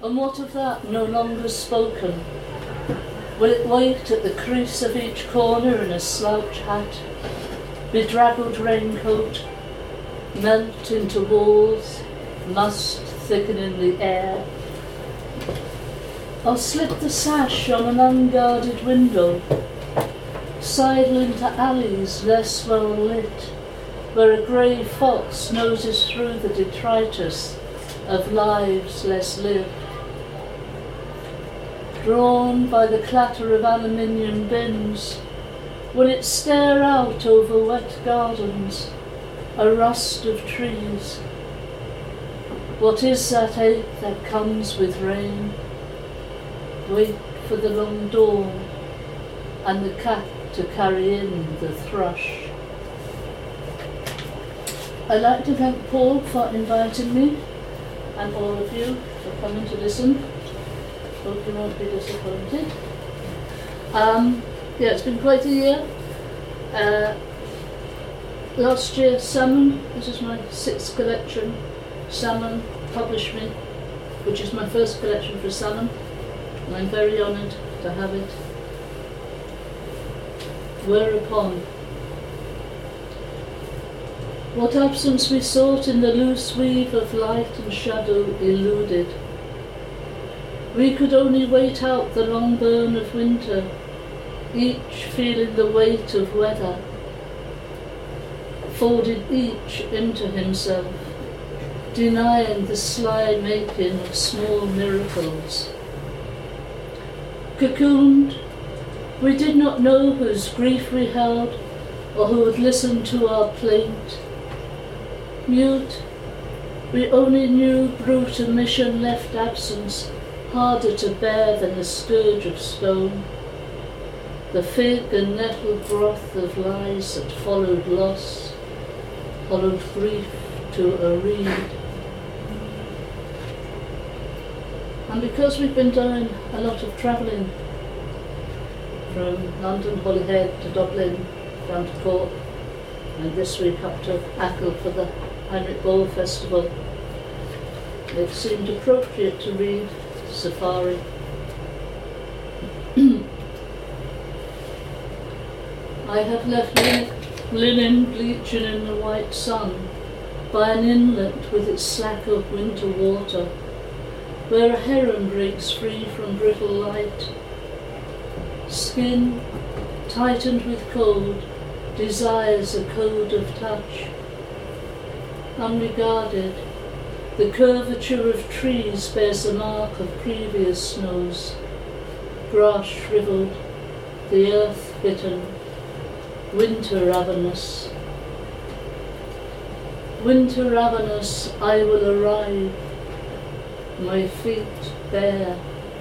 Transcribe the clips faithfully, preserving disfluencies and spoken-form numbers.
And what of that no longer spoken? Will it wait at the crease of each corner in a slouch hat, bedraggled raincoat, melt into walls, must thicken in the air? Or slip the sash on an unguarded window, sidle into alleys less well lit, where a grey fox noses through the detritus of lives less lived? Drawn by the clatter of aluminium bins, will it stare out over wet gardens, a rust of trees? What is that ache that comes with rain? Wait for the long dawn and the cat to carry in the thrush. I'd like to thank Paul for inviting me and all of you for coming to listen. Hope you won't be disappointed. Um, yeah, it's been quite a year. Uh, last year, Salmon, this is my sixth collection. Salmon published me, which is my first collection for Salmon, and I'm very honoured to have it. Whereupon, what absence we sought in the loose weave of light and shadow eluded. We could only wait out the long burn of winter, each feeling the weight of weather, folded each into himself, denying the sly making of small miracles. Cocooned, we did not know whose grief we held, or who would listen to our plaint. Mute, we only knew brute omission left absence harder to bear than the scourge of stone, the fig and nettle broth of lies that followed loss, followed grief to a reed. And because we've been doing a lot of travelling, from London, Holyhead to Dublin, down to Cork, and this week up to Achill for the Heinrich Böll Festival, it seemed appropriate to read Safari. I have left linen bleaching in the white sun by an inlet with its slack of winter water, where a heron breaks free from brittle light. Skin, tightened with cold, desires a code of touch. Unregarded, the curvature of trees bears the mark of previous snows. Grass shriveled, the earth bitten, winter ravenous. Winter ravenous, I will arrive, my feet bare.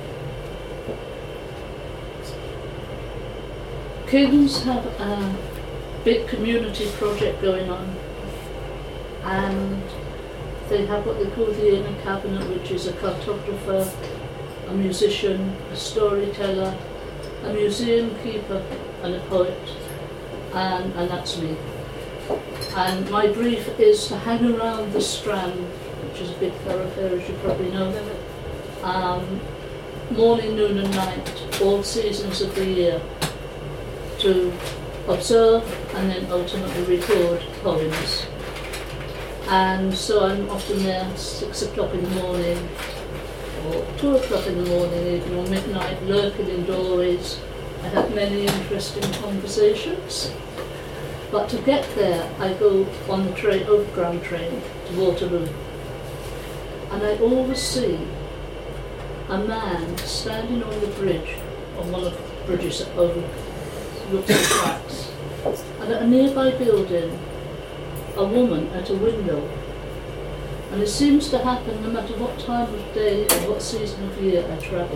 Kings have a big community project going on, and they have what they call the Inner Cabinet, which is a cartographer, a musician, a storyteller, a museum keeper, and a poet, and, and that's me. And my brief is to hang around the Strand, which is a big thoroughfare, as you probably know, um, morning, noon and night, all seasons of the year, to observe and then ultimately record poems. And so I'm often there six o'clock in the morning, or two o'clock in the morning, even, or midnight, lurking in doorways. I have many interesting conversations. But to get there, I go on the train, overground train to Waterloo. And I always see a man standing on the bridge, on one of the bridges that overlooks the tracks. And at a nearby building, a woman at a window. And it seems to happen no matter what time of day or what season of year I travel.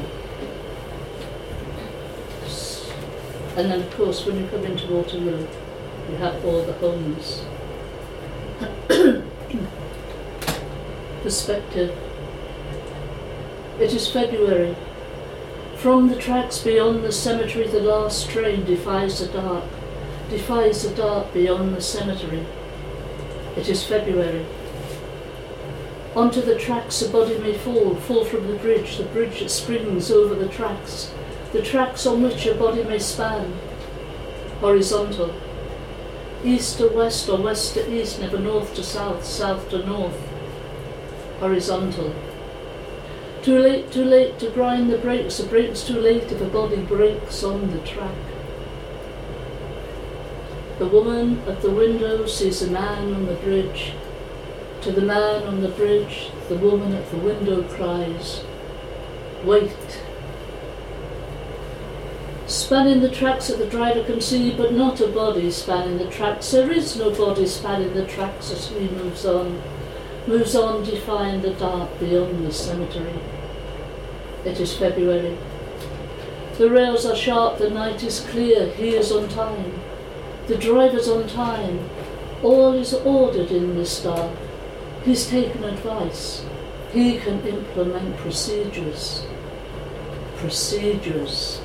And then of course when you come into Waterloo, you have all the homeless. Perspective. It is February. From the tracks beyond the cemetery, the last train defies the dark, defies the dark beyond the cemetery. It is February. Onto the tracks a body may fall, fall from the bridge, the bridge that springs over the tracks, the tracks on which a body may span. Horizontal. East to west or west to east, never north to south, south to north. Horizontal. Too late, too late to grind the brakes, the brakes too late if a body breaks on the track. The woman at the window sees a man on the bridge. To the man on the bridge, the woman at the window cries, "Wait." Spanning the tracks that the driver can see, but not a body spanning the tracks. There is no body spanning the tracks as he moves on, moves on defying the dark beyond the cemetery. It is February. The rails are sharp, the night is clear, he is on time. The driver's on time. All is ordered in this dark. He's taken advice. He can implement procedures. Procedures.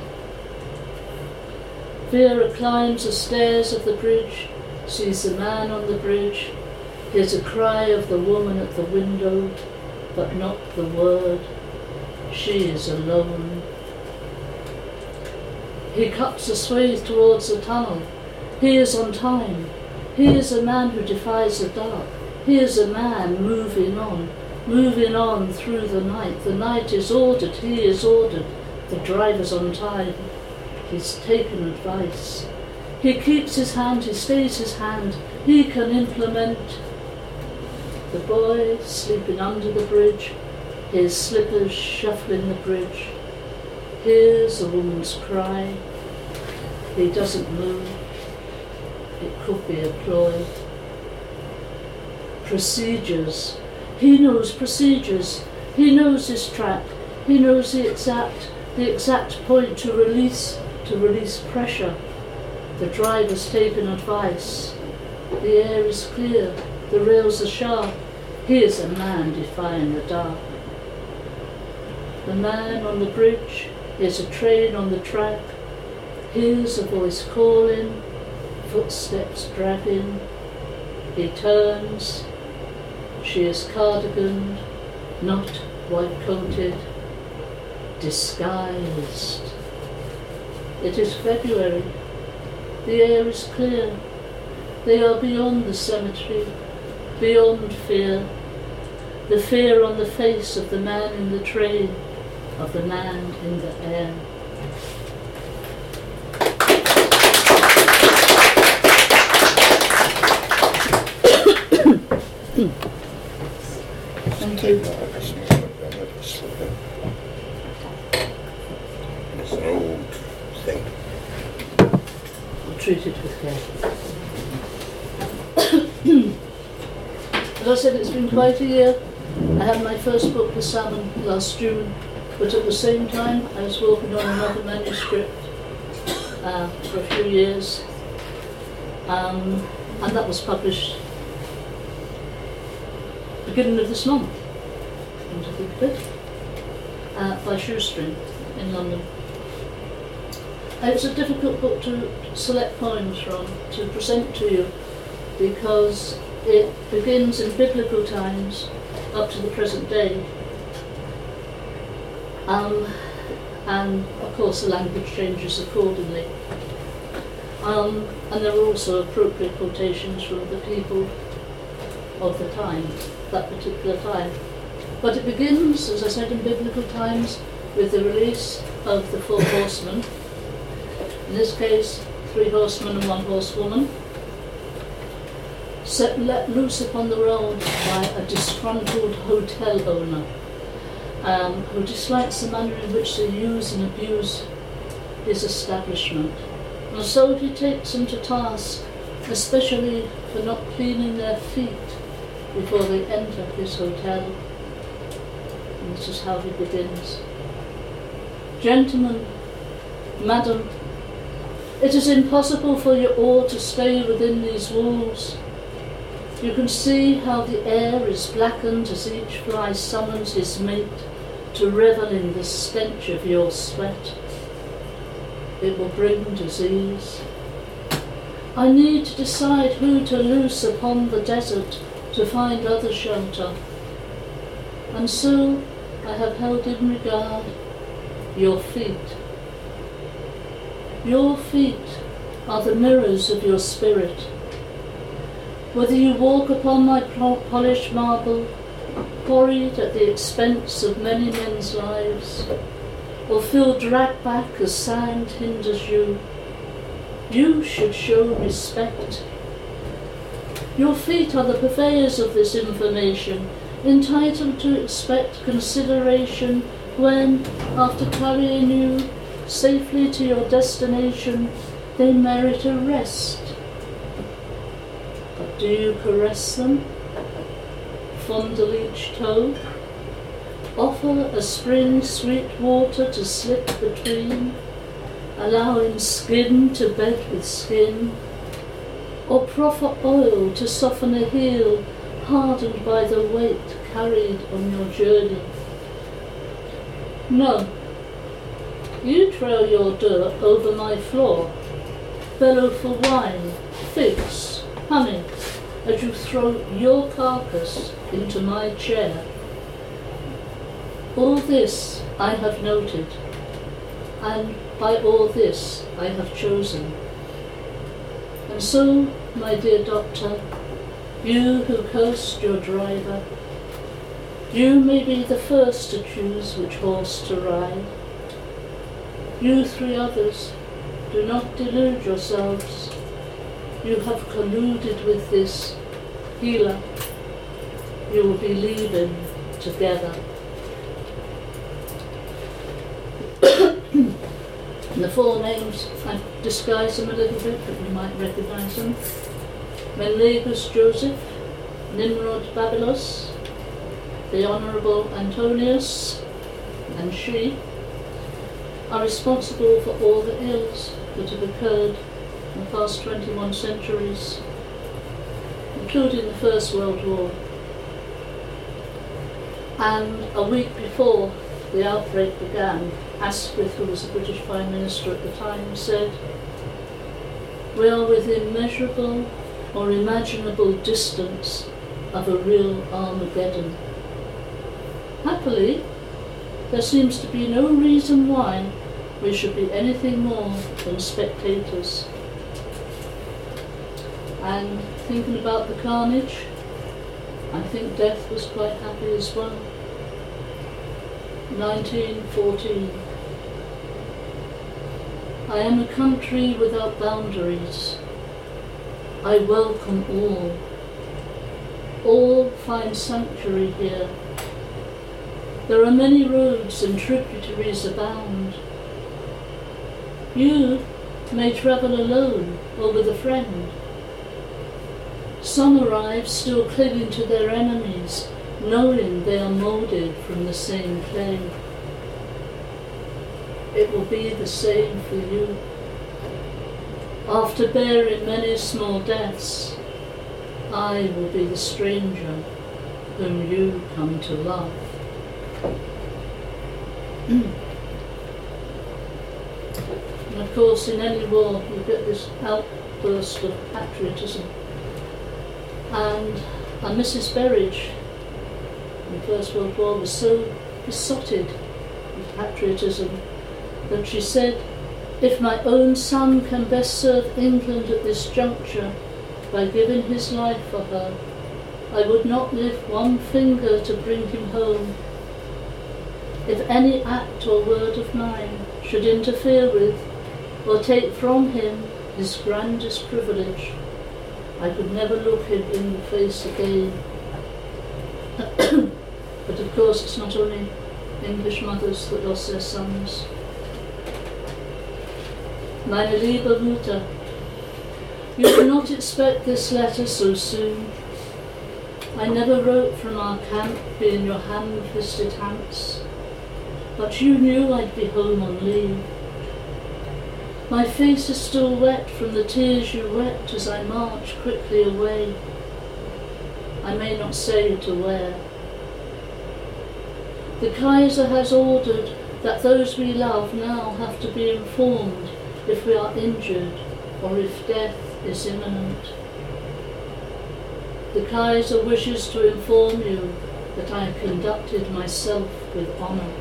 Vera climbs the stairs of the bridge, sees the man on the bridge, hears a cry of the woman at the window, but not the word. She is alone. He cuts a swathe towards the tunnel. He is on time. He is a man who defies the dark. He is a man moving on, moving on through the night. The night is ordered. He is ordered. The driver's on time. He's taken advice. He keeps his hand, he stays his hand. He can implement. The boy sleeping under the bridge, his slippers shuffling the bridge. Hears a woman's cry. He doesn't move. It could be a ploy. Procedures. He knows procedures. He knows his track. He knows the exact, the exact point to release, to release pressure. The driver's taken advice. The air is clear. The rails are sharp. He is a man defying the dark. The man on the bridge hears a train on the track. Hears a voice calling. Footsteps dragging. He turns. She is cardiganed, not white-coated, disguised. It is February. The air is clear. They are beyond the cemetery, beyond fear. The fear on the face of the man in the train, of the man in the air. Thank you. It's an old thing. I'll treat it with care. As I said, it's been quite a year. I had my first book, The Salmon, last June, but at the same time I was working on another manuscript uh, for a few years, um, and that was published beginning of this month, come to think of it, uh, by Shoestring in London. It was a difficult book to select poems from, to present to you, because it begins in biblical times up to the present day. Um, and of course the language changes accordingly. Um, and there are also appropriate quotations from the people of the time, that particular time. But it begins, as I said, in biblical times with the release of the four horsemen. In this case, three horsemen and one horsewoman, set let loose upon the road by a disgruntled hotel owner um, who dislikes the manner in which they use and abuse his establishment. And so he takes them to task, especially for not cleaning their feet before they enter his hotel. And this is how he begins. Gentlemen, madam, it is impossible for you all to stay within these walls. You can see how the air is blackened as each fly summons his mate to revel in the stench of your sweat. It will bring disease. I need to decide who to loose upon the desert to find other shelter. And so I have held in regard your feet. Your feet are the mirrors of your spirit. Whether you walk upon my polished marble, quarried at the expense of many men's lives, or feel dragged back as sand hinders you, you should show respect. Your feet are the purveyors of this information, entitled to expect consideration when, after carrying you safely to your destination, they merit a rest. But do you caress them? Fondle each toe? Offer a spring sweet water to slip between, allowing skin to bed with skin? Or proffer oil to soften a heel hardened by the weight carried on your journey? No. You trail your dirt over my floor, bellow for wine, figs, honey, as you throw your carcass into my chair. All this I have noted, and by all this I have chosen. And so, my dear doctor, you who coast your driver, you may be the first to choose which horse to ride. You three others, do not delude yourselves. You have colluded with this healer. You will be leaving together. And the four names, I disguise them a little bit, but you might recognize them. Menelagus Joseph, Nimrod Babylos, the Honourable Antonius, and she are responsible for all the ills that have occurred in the past twenty-one centuries, including the First World War. And a week before the outbreak began, Asquith, who was the British Prime Minister at the time, said, "We are within measurable or imaginable distance of a real Armageddon." Happily, there seems to be no reason why we should be anything more than spectators. And thinking about the carnage, I think death was quite happy as well. nineteen fourteen. I am a country without boundaries. I welcome all. All find sanctuary here. There are many roads and tributaries abound. You may travel alone or with a friend. Some arrive still clinging to their enemies, knowing they are moulded from the same clay. It will be the same for you. After bearing many small deaths, I will be the stranger whom you come to love. And of course, in any war, you get this outburst of patriotism. And, and Missus Berridge, in the First World War, was so besotted with patriotism that she said, "If my own son can best serve England at this juncture by giving his life for her, I would not lift one finger to bring him home. If any act or word of mine should interfere with or take from him his grandest privilege, I could never look him in the face again." But of course, it's not only English mothers that lost their sons. Meine liebe Mutter, you do not expect this letter so soon. I never wrote from our camp being your ham-fisted Hants, but you knew I'd be home on leave. My face is still wet from the tears you wept as I marched quickly away. I may not say to where. The Kaiser has ordered that those we love now have to be informed if we are injured or if death is imminent. The Kaiser wishes to inform you that I conducted myself with honour.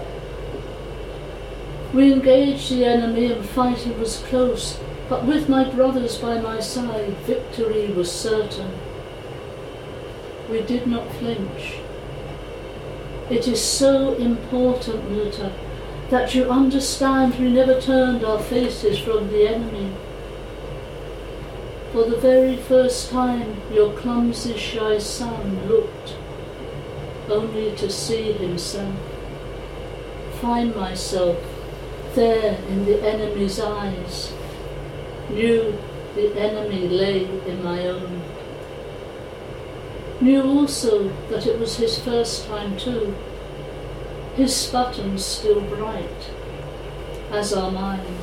We engaged the enemy and fighting was close, but with my brothers by my side, victory was certain. We did not flinch. It is so important, Luther, that you understand we never turned our faces from the enemy. For the very first time, your clumsy, shy son looked, only to see himself. Find myself there in the enemy's eyes, knew the enemy lay in my own. Knew also that it was his first time too, his buttons still bright, as are mine.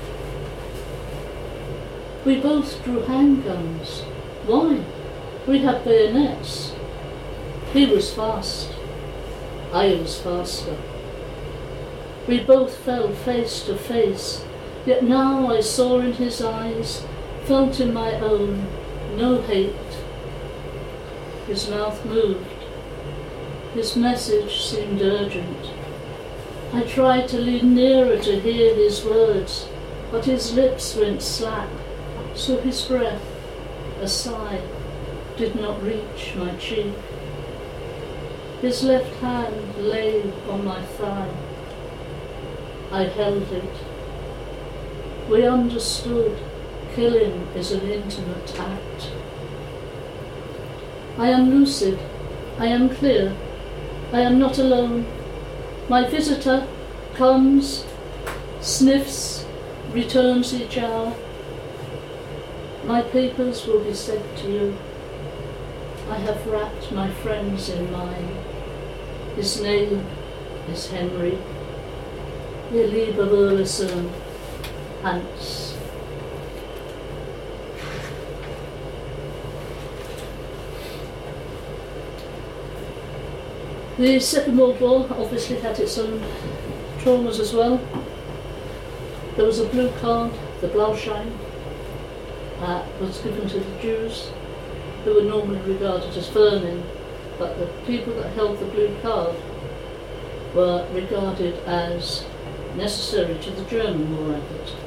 We both drew handguns. Why? We had bayonets. He was fast. I was faster. We both fell face to face, yet now I saw in his eyes, felt in my own, no hate. His mouth moved. His message seemed urgent. I tried to lean nearer to hear his words, but his lips went slack, so his breath, a sigh, did not reach my cheek. His left hand lay on my thigh. I held it. We understood killing is an intimate act. I am lucid. I am clear. I am not alone. My visitor comes, sniffs, returns each hour. My papers will be sent to you. I have wrapped my friends in mine. His name is Henry. Ihr lieber Wurlison, Hans. The Second World War obviously had its own traumas as well. There was a blue card, the Blauschein, uh, was given to the Jews, who were normally regarded as vermin, but the people that held the blue card were regarded as necessary to the German war effort.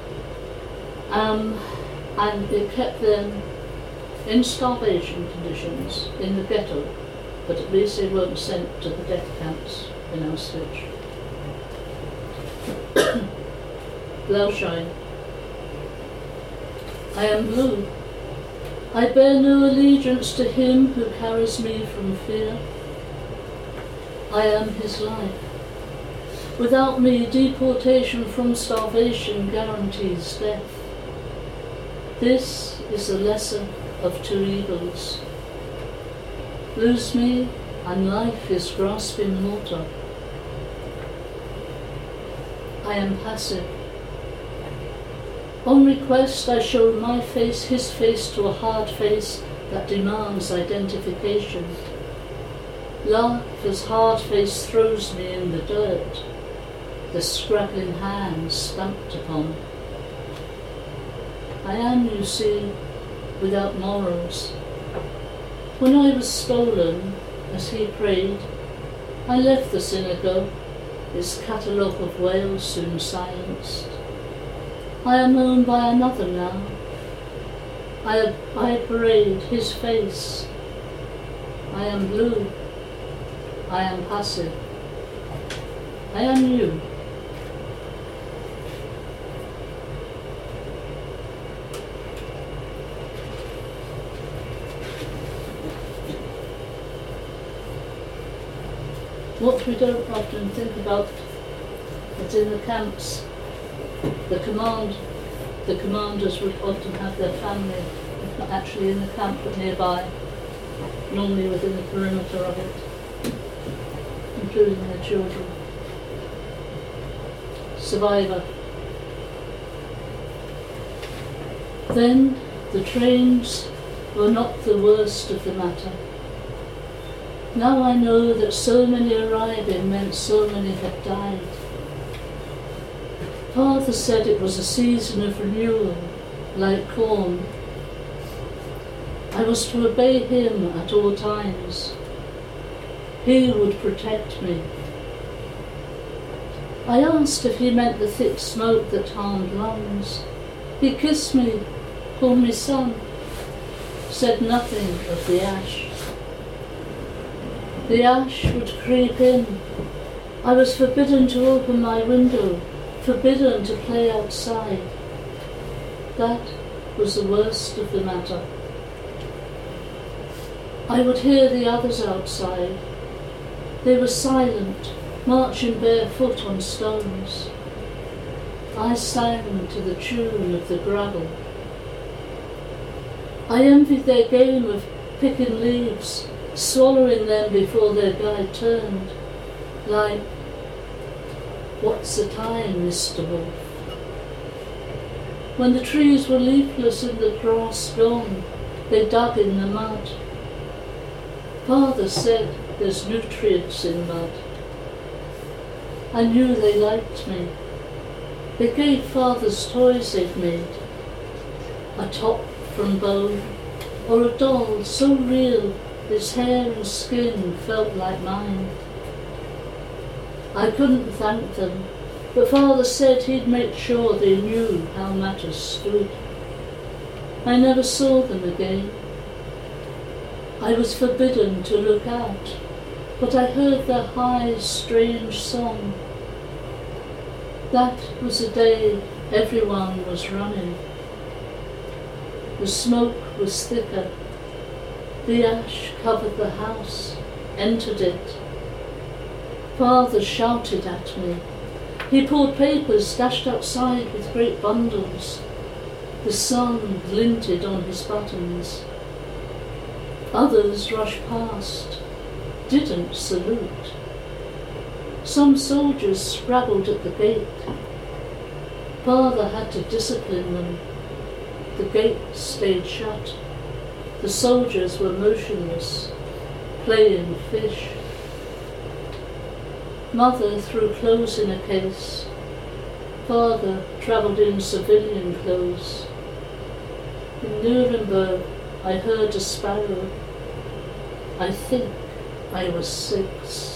Um, and it kept them in starvation conditions in the ghetto, but at least they weren't sent to the death camps in Auschwitz. Blauschein. I am blue. I bear no allegiance to him who carries me from fear. I am his life. Without me, deportation from starvation guarantees death. This is the lesser of two evils. Lose me, and life is grasping mortar. I am passive. On request, I show my face, his face, to a hard face that demands identification. Life's hard face throws me in the dirt, the scrabbling hands stamped upon. I am, you see, without morals. When I was stolen, as he prayed, I left the synagogue, its catalogue of wails soon silenced. I am owned by another now. I, I parade his face. I am blue. I am passive. I am you. What we don't often think about is in the camps, the command, the commanders would often have their family, if not actually in the camp, but nearby, normally within the perimeter of it, including their children. Survivor. Then the trains were not the worst of the matter. Now I know that so many arriving meant so many had died. Father said it was a season of renewal, like corn. I was to obey him at all times. He would protect me. I asked if he meant the thick smoke that harmed lungs. He kissed me, called me son, said nothing of the ash. The ash would creep in. I was forbidden to open my window, forbidden to play outside. That was the worst of the matter. I would hear the others outside. They were silent, marching barefoot on stones. I sang to the tune of the gravel. I envied their game of picking leaves, swallowing them before their guide turned, like, "What's the time, Mister Wolf?" When the trees were leafless and the grass gone, they dug in the mud. Father said there's nutrients in mud. I knew they liked me. They gave Father's toys they'd made, a top from bone, or a doll so real its hair and skin felt like mine. I couldn't thank them, but Father said he'd make sure they knew how matters stood. I never saw them again. I was forbidden to look out, but I heard their high, strange song. That was the day everyone was running. The smoke was thicker. The ash covered the house, entered it. Father shouted at me. He pulled papers, dashed outside with great bundles. The sun glinted on his buttons. Others rushed past, didn't salute. Some soldiers scrabbled at the gate. Father had to discipline them. The gate stayed shut. The soldiers were motionless, playing fish. Mother threw clothes in a case. Father travelled in civilian clothes. In Nuremberg, I heard a sparrow. I think I was six.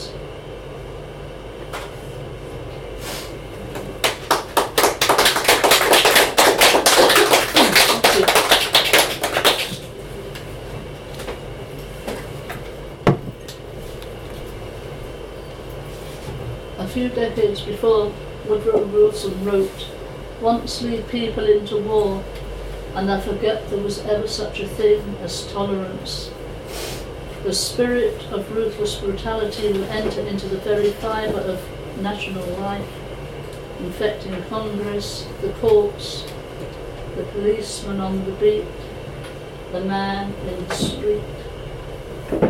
A few decades before, Woodrow Wilson wrote, "Once lead people into war, and I forget there was ever such a thing as tolerance. The spirit of ruthless brutality will enter into the very fibre of national life, infecting Congress, the courts, the policeman on the beat, the man in the street."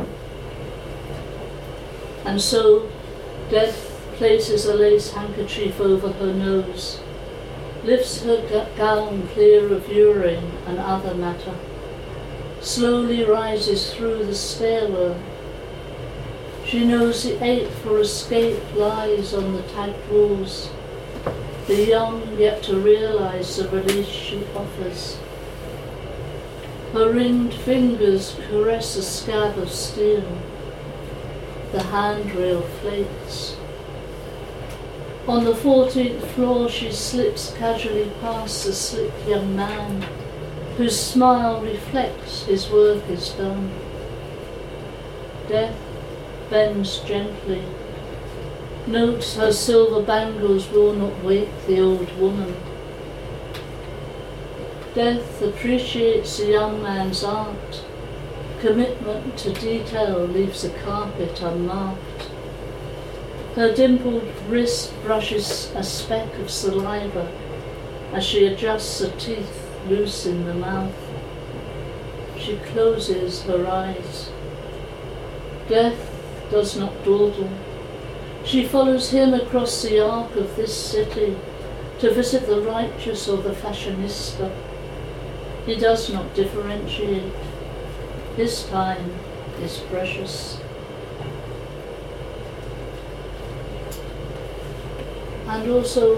And so, death places a lace handkerchief over her nose, lifts her gown clear of urine and other matter, slowly rises through the stairwell. She knows the ache for escape lies on the tagged walls, the young yet to realise the release she offers. Her ringed fingers caress a scab of steel. The handrail flakes. On the fourteenth floor she slips casually past the slick young man, whose smile reflects his work is done. Death bends gently, notes her silver bangles will not wake the old woman. Death appreciates the young man's art. Commitment to detail leaves the carpet unmarked. Her dimpled wrist brushes a speck of saliva as she adjusts her teeth loose in the mouth. She closes her eyes. Death does not dawdle. She follows him across the arc of this city to visit the righteous or the fashionista. He does not differentiate. His time is precious. And also,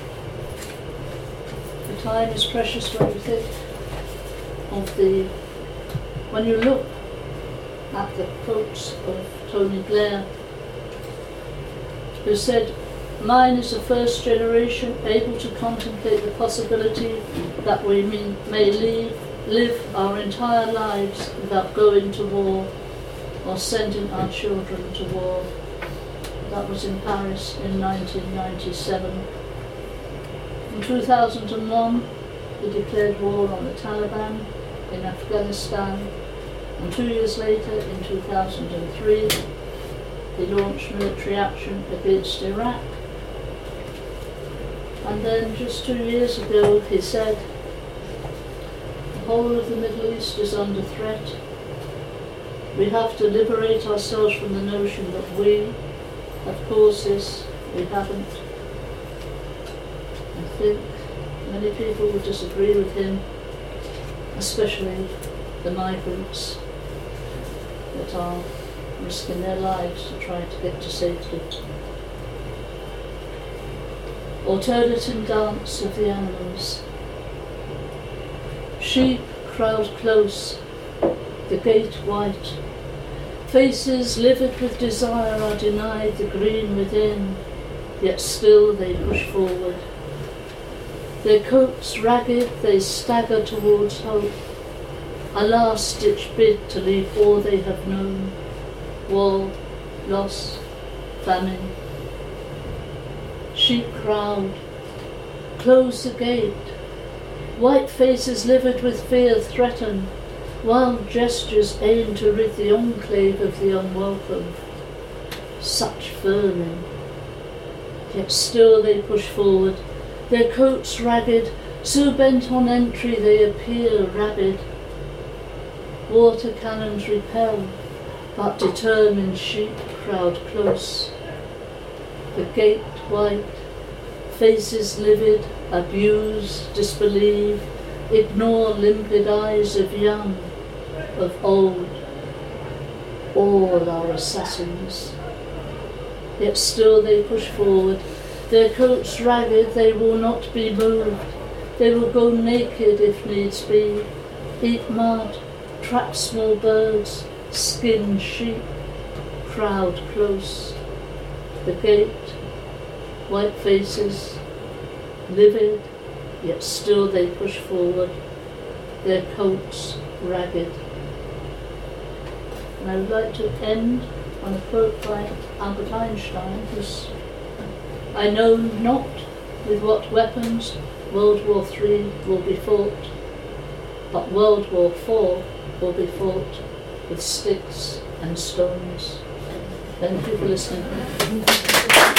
the time is precious when you think of the, when you look at the quotes of Tony Blair, who said, "Mine is a first generation able to contemplate the possibility that we may leave, live our entire lives without going to war or sending our children to war." That was in Paris in nineteen ninety-seven. In two thousand one, he declared war on the Taliban in Afghanistan, and two years later, in two thousand three, he launched military action against Iraq. And then just two years ago he said, "The whole of the Middle East is under threat. We have to liberate ourselves from the notion that we have caused this. We haven't." I think many people would disagree with him, especially the migrants that are risking their lives to try to get to safety. Alternative dance of the animals. Sheep crowd close, the gate white. Faces livid with desire are denied the green within, yet still they push forward. Their coats ragged, they stagger towards hope, a last-ditch bid to leave all they have known: war, loss, famine. Sheep crowd, close the gate. White faces livid with fear threaten, wild gestures aim to rid the enclave of the unwelcome. Such vermin. Yet still they push forward, their coats ragged, so bent on entry they appear rabid. Water cannons repel, but determined sheep crowd close. The gate white, faces livid, abuse, disbelieve, ignore limpid eyes of young, of old. All are assassins. Yet still they push forward, their coats ragged, they will not be moved. They will go naked if needs be, eat mud, trap small birds, skin sheep, crowd close. The gate, white faces, livid, yet still they push forward, their coats ragged. And I would like to end on a quote by Albert Einstein, who's, "I know not with what weapons World War Three will be fought, but World War Four will be fought with sticks and stones." Thank you for listening.